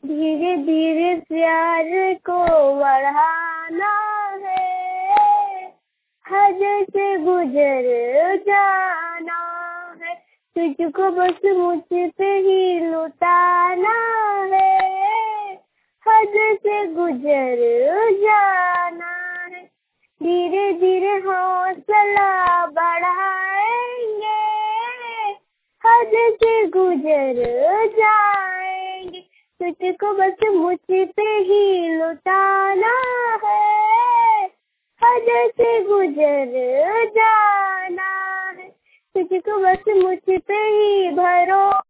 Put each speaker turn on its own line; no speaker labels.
धीरे धीरे प्यार को बढ़ाना है, हद से गुजर जाना है, तुझको बस मुझ पे ही लुटाना है, हद से गुजर जाना है। धीरे धीरे हौसला बढ़ाएंगे, हद से गुजर जाएंगे, तुझको बस मुझ पे ही लुटाना है, हद से गुजर जाना है, तुझको बस मुझ पे ही भरोसा